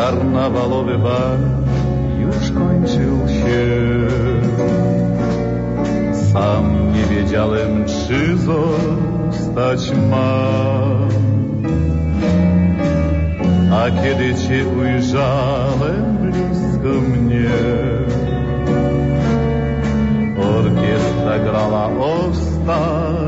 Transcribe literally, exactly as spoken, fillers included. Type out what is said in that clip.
karnawalowy bar już kończył się. Sam nie wiedziałem, czy zostać mam. A kiedy cię ujrzałem blisko mnie, orkiestra grała ostatni